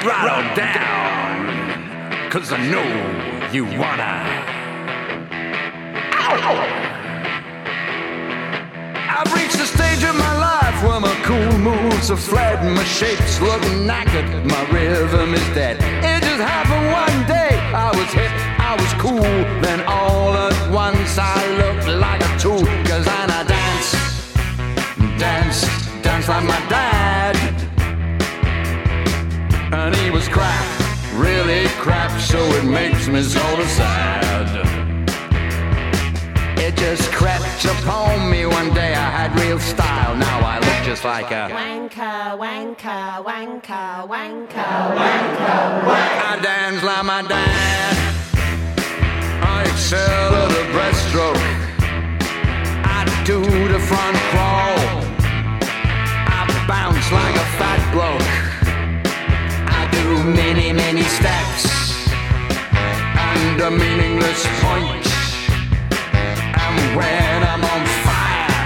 it right on down, 'cause I know you wanna. Ow! I've reached the stage of my life where my cool moves are fled, my shapes look knackered, my rhythm is dead. It just happened one day, I was hip, I was cool, then all at once I looked like a tool, 'cause I dance like my dad. And he was crap, really crap, so it makes me sort of sad. It just crept upon me one day, I had real style, now I look just like a wanker, wanker, wanker, wanker, wanker, wanker. I dance like my dad, I excel at the breaststroke, I do the front crawl, I bounce like a fat bloke, I do many steps and a meaningless point. And when I'm on fire,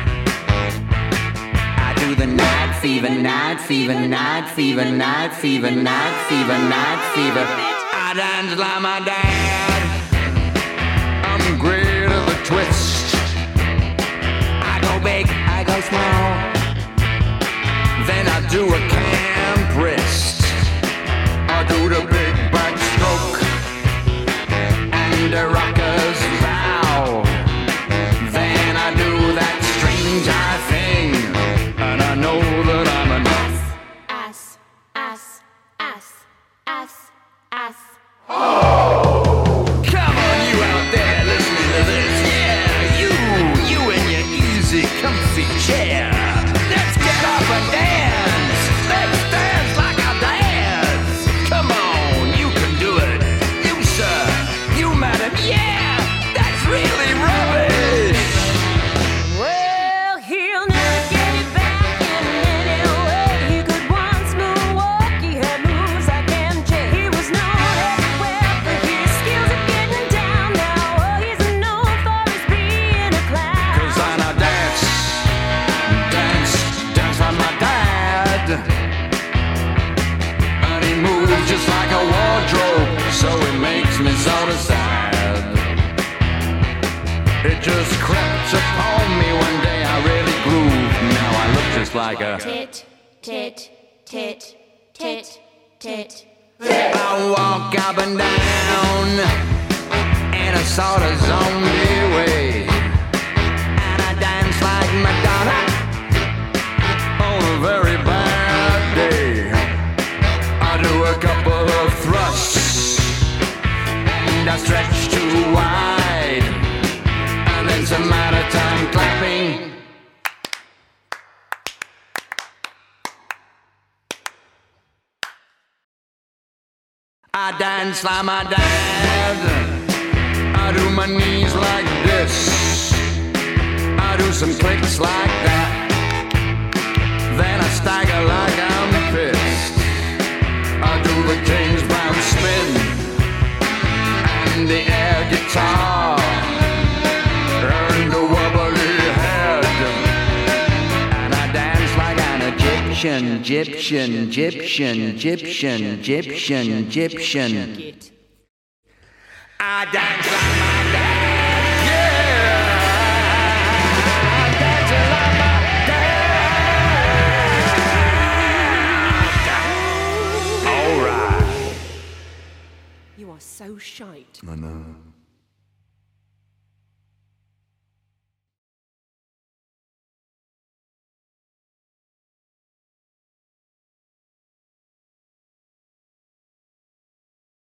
I do the night fever, night fever, night fever, night fever, night fever, night fever. I dance like my dad, I'm great at the twist. I go big, I go small, then I do a camp wrist. I do the big backstroke and the rockers bow. Then I do that strange eye thing, and I know that I'm enough. Ass, ass, ass, ass, ass. Come on, you out there listening to this, yeah, you in your easy, comfy chair. Let's get up and dance. Let's dance like I dance. Come on, you can do it. You sir, you madam, yeah, that's really rubbish. Well, he'll never get it back in any way. He could once moonwalk, he had moves like MJ. He was known everywhere for his skills at getting down. Now all he's known for is being a clown. 'Cause I dance like my dad. And he moves just like a wardrobe, so it makes me sort of sad. It just crept upon me one day, I really grooved. Now I look just like a Tit, tit, tit, tit, tit. I walk up and down in a sort of zombie way, and I dance like Madonna on a very bad day. I do a couple of thrusts and I stretch too wide, and then some out of time clapping. I dance like my dad, I do my knees like this, I do some clicks like that, then I stagger like I'm pissed. I do the James Brown spin and the air guitar and the wobbly head, and I dance like an Egyptian, Egyptian, Egyptian, Egyptian, Egyptian, Egyptian. I dance like my dad, yeah. I dance like my dad. All right. You are so shite. I know.